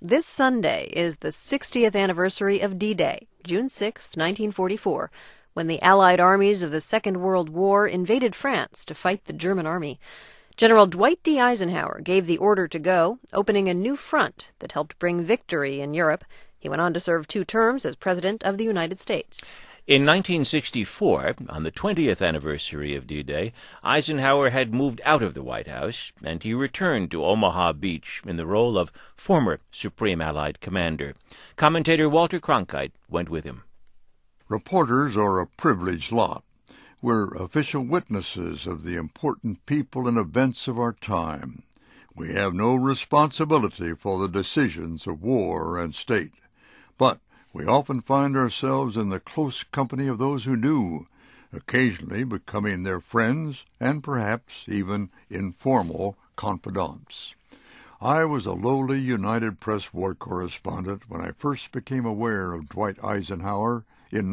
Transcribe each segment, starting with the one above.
This Sunday is the 60th anniversary of D-Day, June 6, 1944, when the Allied armies of the Second World War invaded France to fight the German army. General Dwight D. Eisenhower gave the order to go, opening a new front that helped bring victory in Europe. He went on to serve 2 terms as President of the United States. In 1964, on the 20th anniversary of D-Day, Eisenhower had moved out of the White House, and he returned to Omaha Beach in the role of former Supreme Allied Commander. Commentator Walter Cronkite went with him. Reporters are a privileged lot. We're official witnesses of the important people and events of our time. We have no responsibility for the decisions of war and state, but we often find ourselves in the close company of those who do, occasionally becoming their friends and perhaps even informal confidants. I was a lowly United Press war correspondent when I first became aware of Dwight Eisenhower in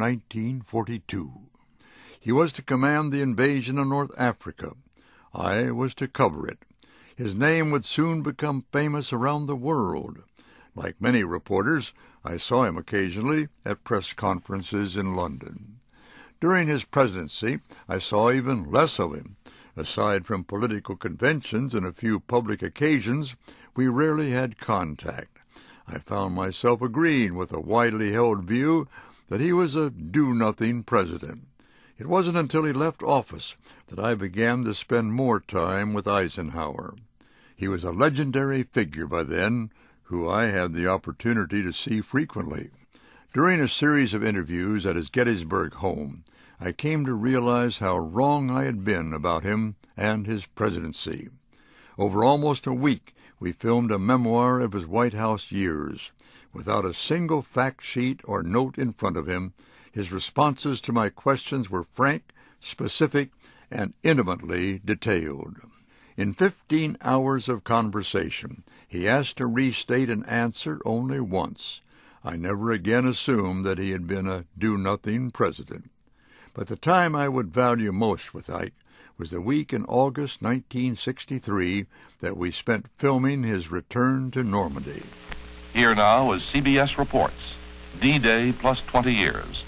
1942. He was to command the invasion of North Africa. I was to cover it. His name would soon become famous around the world. Like many reporters, I saw him occasionally at press conferences in London. During his presidency, I saw even less of him. Aside from political conventions and a few public occasions, we rarely had contact. I found myself agreeing with a widely held view that he was a do-nothing president. It wasn't until he left office that I began to spend more time with Eisenhower. He was a legendary figure by then, who I had the opportunity to see frequently. During a series of interviews at his Gettysburg home, I came to realize how wrong I had been about him and his presidency. Over almost a week, we filmed a memoir of his White House years. Without a single fact sheet or note in front of him, his responses to my questions were frank, specific, and intimately detailed. In 15 hours of conversation, he asked to restate an answer only once. I never again assumed that he had been a do-nothing president. But the time I would value most with Ike was the week in August 1963 that we spent filming his return to Normandy. Here now is CBS Reports, D-Day plus 20 years.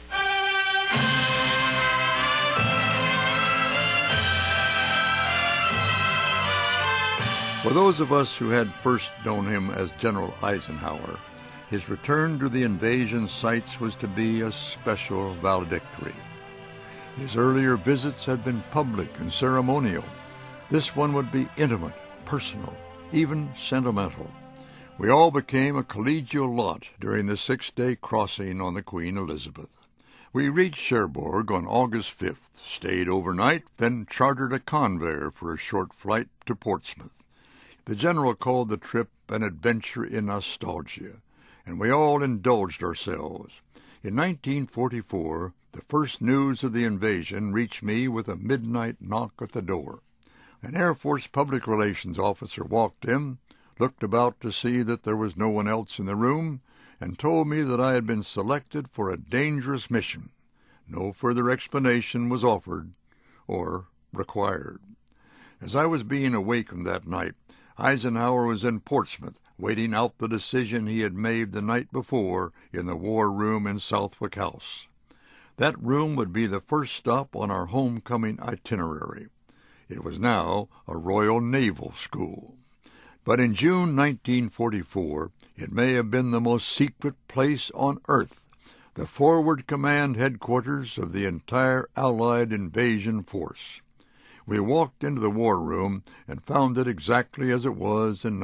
For those of us who had first known him as General Eisenhower, his return to the invasion sites was to be a special valedictory. His earlier visits had been public and ceremonial. This one would be intimate, personal, even sentimental. We all became a collegial lot during the 6-day crossing on the Queen Elizabeth. We reached Cherbourg on August 5th, stayed overnight, then chartered a Convair for a short flight to Portsmouth. The general called the trip an adventure in nostalgia, and we all indulged ourselves. In 1944, the first news of the invasion reached me with a midnight knock at the door. An Air Force public relations officer walked in, looked about to see that there was no one else in the room, and told me that I had been selected for a dangerous mission. No further explanation was offered or required. As I was being awakened that night, Eisenhower was in Portsmouth, waiting out the decision he had made the night before in the war room in Southwick House. That room would be the first stop on our homecoming itinerary. It was now a Royal Naval School. But in June 1944, it may have been the most secret place on earth, the Forward Command headquarters of the entire Allied invasion force. We walked into the war room and found it exactly as it was in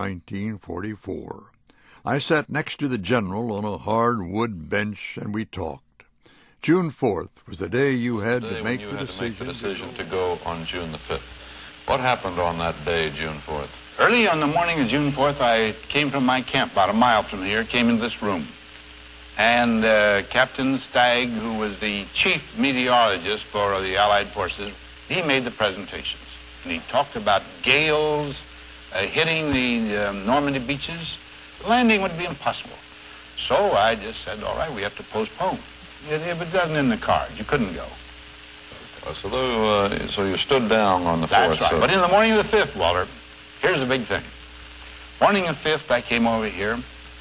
1944. I sat next to the general on a hard wood bench, and we talked. June 4th was the day you had to make the decision to go on June the 5th. What happened on that day, June 4th? Early on the morning of June 4th, I came from my camp about a mile from here, came into this room. And Captain Stagg, who was the chief meteorologist for the Allied forces, he made the presentations. And he talked about gales hitting the Normandy beaches. Landing would be impossible. So I just said, all right, we have to postpone. If it doesn't in the cards, you couldn't go. So you stood down on the 4th. That's right. But in the morning of the 5th, Walter, here's the big thing. Morning of the 5th, I came over here,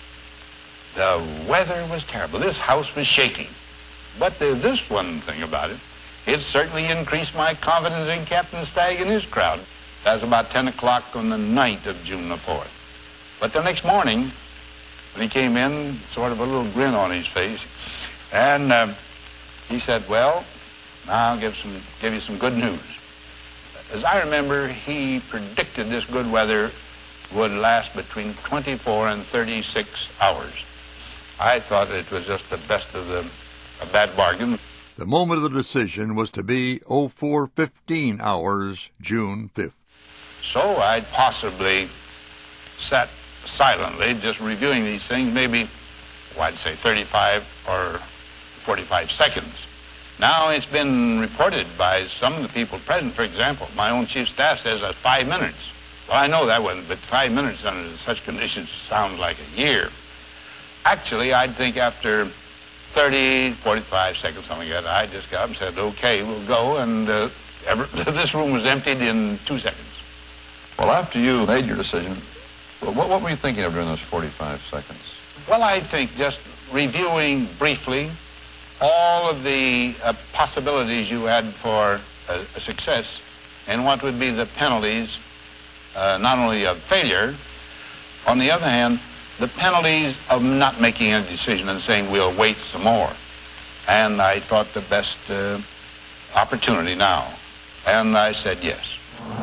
The weather was terrible. This house was shaking. But there's this one thing about it. It certainly increased my confidence in Captain Stagg and his crowd. That was about 10 o'clock on the night of June the 4th. But the next morning, when he came in, sort of a little grin on his face, and he said, well, now I'll give you some good news. As I remember, he predicted this good weather would last between 24 and 36 hours. I thought it was just the best of a bad bargain. The moment of the decision was to be 04:15 hours, June 5th. So I'd possibly sat silently, just reviewing these things, maybe, I'd say 35 or 45 seconds. Now it's been reported by some of the people present. For example, my own chief staff says that 5 minutes. Well, I know that wasn't, but 5 minutes under such conditions sounds like a year. Actually, I'd think after 30, 45 seconds, something like that, I just got up and said, okay, we'll go, and this room was emptied in 2 seconds. Well, after you made your decision, what were you thinking of during those 45 seconds? Well, I think just reviewing briefly all of the possibilities you had for a success and what would be the penalties, not only of failure, on the other hand, the penalties of not making a decision and saying we'll wait some more. And I thought the best opportunity now. And I said yes.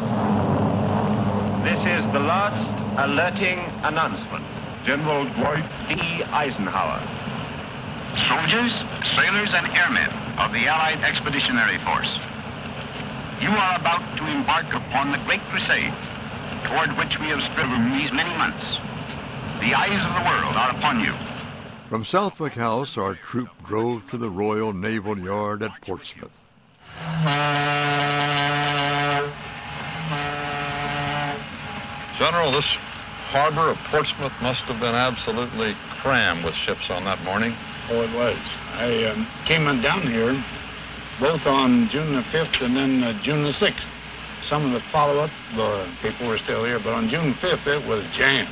This is the last alerting announcement. General Dwight D. Eisenhower. Soldiers, sailors, and airmen of the Allied Expeditionary Force, you are about to embark upon the great crusade toward which we have striven these many months. The eyes of the world are upon you. From Southwick House, our troop drove to the Royal Naval Yard at Portsmouth. General, this harbor of Portsmouth must have been absolutely crammed with ships on that morning. Oh, it was. I came down here both on June the 5th and then June the 6th. Some of the follow-up people were still here, but on June 5th it was jammed.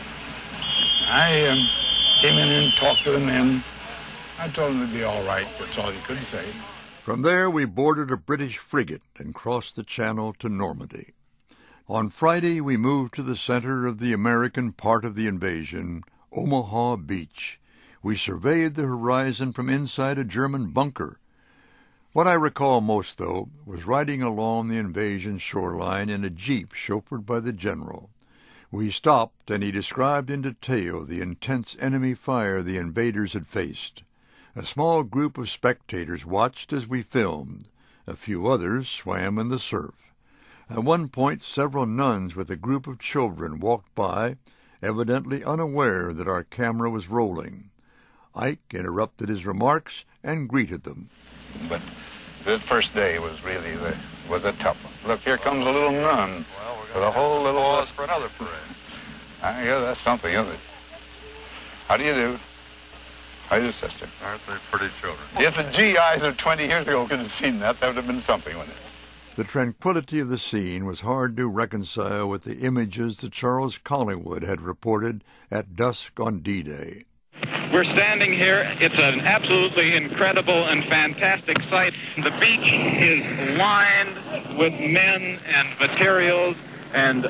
I came in and talked to the men. I told them it'd be all right. That's all you could say. From there, we boarded a British frigate and crossed the Channel to Normandy. On Friday, we moved to the center of the American part of the invasion, Omaha Beach. We surveyed the horizon from inside a German bunker. What I recall most, though, was riding along the invasion shoreline in a jeep chauffeured by the general. We stopped, and he described in detail the intense enemy fire the invaders had faced. A small group of spectators watched as we filmed. A few others swam in the surf. At one point, several nuns with a group of children walked by, evidently unaware that our camera was rolling. Ike interrupted his remarks and greeted them. But the first day was really was a tough one. Look, here comes a little nun with a whole little... for another parade. Yeah, that's something, isn't it? How do you do? How do you, sister? Aren't they pretty children? If the GIs of 20 years ago could have seen that, that would have been something, wouldn't it? The tranquility of the scene was hard to reconcile with the images that Charles Collingwood had reported at dusk on D-Day. We're standing here. It's an absolutely incredible and fantastic sight. The beach is lined with men and materials and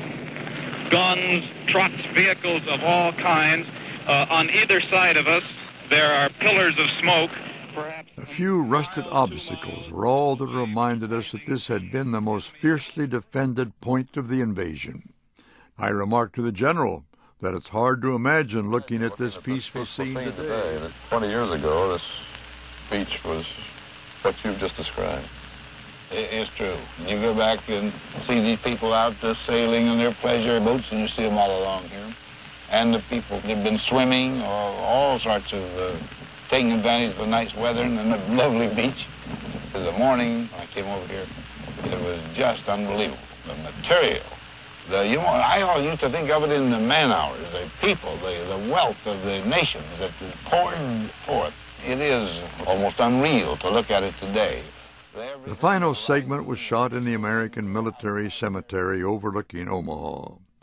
guns, trucks, vehicles of all kinds. On either side of us, there are pillars of smoke. A few rusted obstacles were all that reminded us that this had been the most fiercely defended point of the invasion. I remarked to the general that it's hard to imagine looking at this peaceful scene today. 20 years ago, this beach was what you've just described. It's true. You go back and see these people out sailing in their pleasure boats, and you see them all along here. And the people, they've been swimming, or all sorts of taking advantage of the nice weather and the lovely beach. In the morning, when I came over here, it was just unbelievable. The material. I always used to think of it in the man-hours, the people, the wealth of the nations that is poured forth. It is almost unreal to look at it today. The final segment was shot in the American Military Cemetery overlooking Omaha.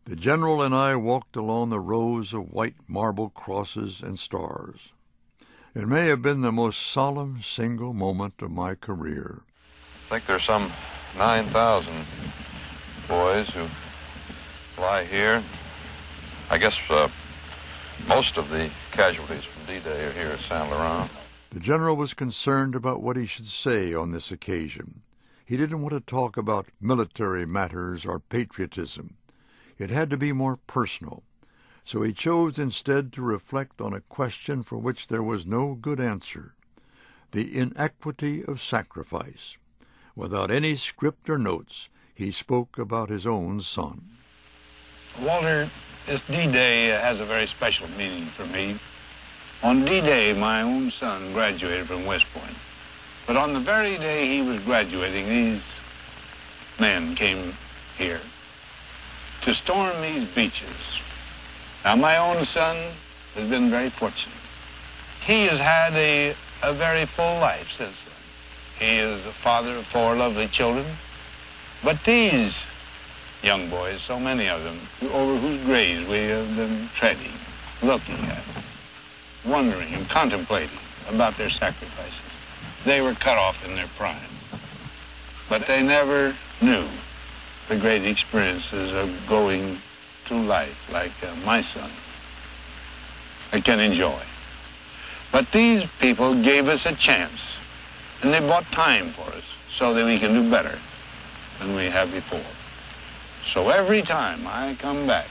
The General and I walked along the rows of white marble crosses and stars. It may have been the most solemn single moment of my career. I think there's some 9,000 boys who fly here. I guess most of the casualties from D-Day are here at Saint Laurent. The General was concerned about what he should say on this occasion. He didn't want to talk about military matters or patriotism. It had to be more personal. So he chose instead to reflect on a question for which there was no good answer: the inequity of sacrifice. Without any script or notes, he spoke about his own son. Walter, this D-Day has a very special meaning for me. On D-Day, my own son graduated from West Point. But on the very day he was graduating, these men came here to storm these beaches. Now, my own son has been very fortunate. He has had a very full life since then. He is the father of 4 lovely children. But these young boys, so many of them, over whose graves we have been treading, looking at, wondering and contemplating about their sacrifices. They were cut off in their prime. But they never knew the great experiences of going through life like my son can enjoy. But these people gave us a chance, and they bought time for us so that we can do better than we have before. So every time I come back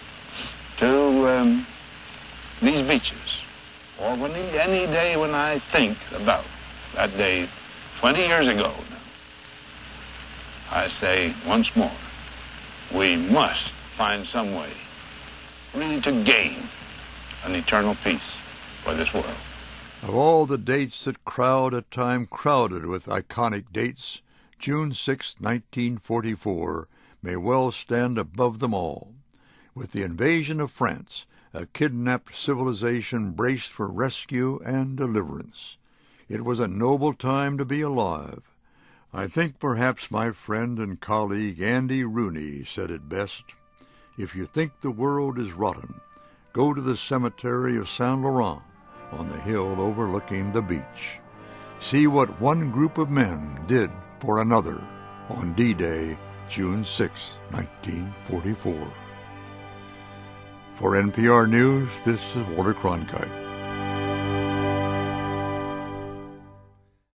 to these beaches, or any day when I think about that day 20 years ago now, I say once more, we must find some way really to gain an eternal peace for this world. Of all the dates that crowd a time crowded with iconic dates, June 6, 1944, may well stand above them all. With the invasion of France, a kidnapped civilization braced for rescue and deliverance. It was a noble time to be alive. I think perhaps my friend and colleague Andy Rooney said it best. If you think the world is rotten, go to the cemetery of Saint Laurent on the hill overlooking the beach. See what one group of men did for another on D-Day, June 6, 1944. For NPR News, this is Walter Cronkite.